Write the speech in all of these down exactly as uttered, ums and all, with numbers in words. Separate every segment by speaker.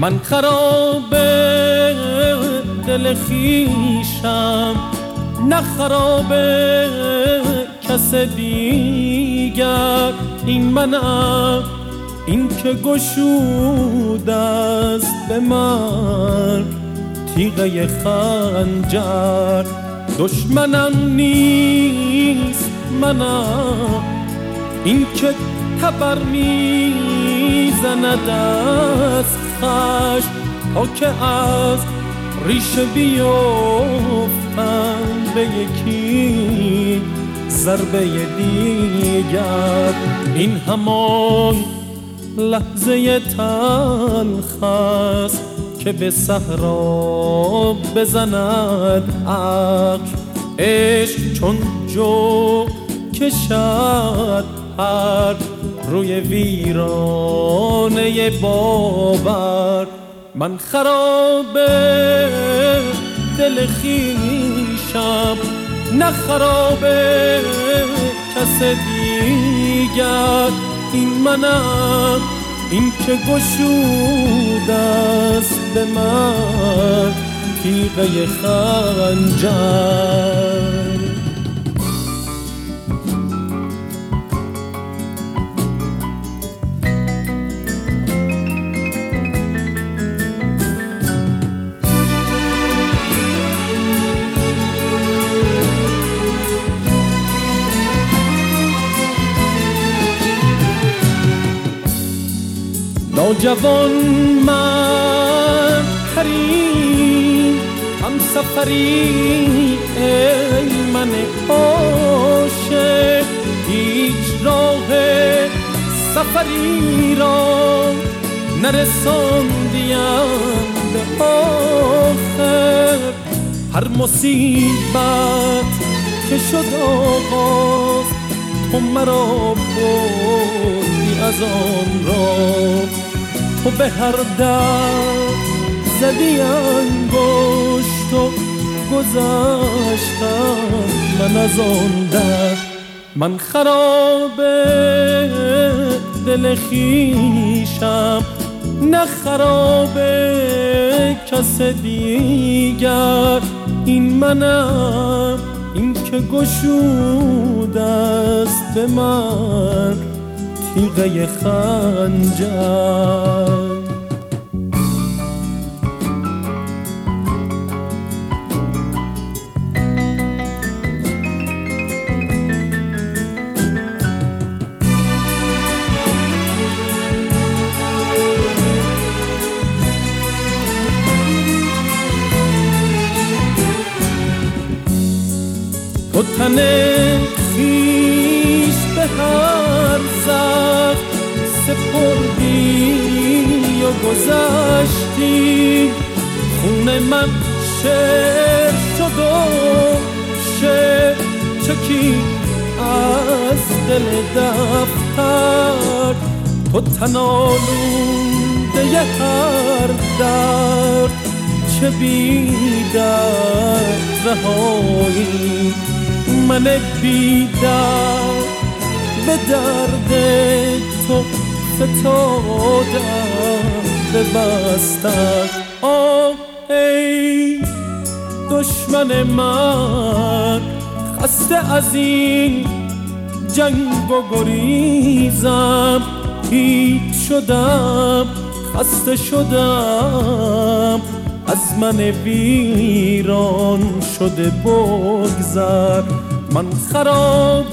Speaker 1: من خراب دل خویشم، نه خراب کس دیگر. این منم، این که گشوده است به من تیغه خنجر. دشمنم نیست منم، این که تبر میزند از خشم تا که از ریشه بیفتم به یکی ضربه دیگر. این همان لحظه تلخ است که به صحرا بزند عقل. عشق چون جو کشد پر روی ویرانه باور. من خراب دل خویشم، نه خراب کس دیگر. این منم، این که گشوده است به من تیغه خنجر. نوجوان من کریم هم سفری، ای من عاشق هیچ راه سفری را نرساندیم به آخر. هر مصیبت که شد آغاز تو مرا بردی از آن را. تو به هر در زدی انگشت و گذشتم من از آن در. من خراب دل خویشم، نه خراب کس دیگر. این منم، این که گشوده است به من تیغه خنجر. تو تن خویش به هر زخم سپردی و گذشتی. خون من شعر شد و شعر چکی از دل دفتر. تو تن آلوده هر درد، چه بی درد رهایی. من بی درد به درد تو فتادم ببستم. آه ای دشمن من، خسته از این جنگ و گریزم. هیچ شدم، خسته شدم از من ویران شده بگذر. من خراب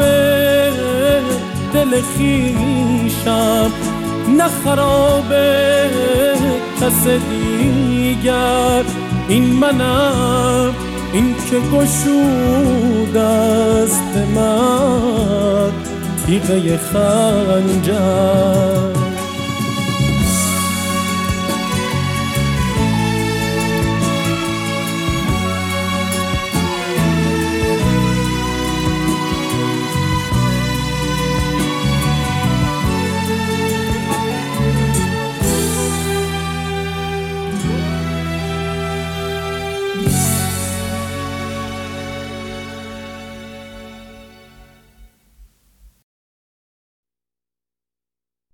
Speaker 1: دل خویشم، نه خراب کس دیگر. این منم، این که گشوده است به من تیغه خنجر.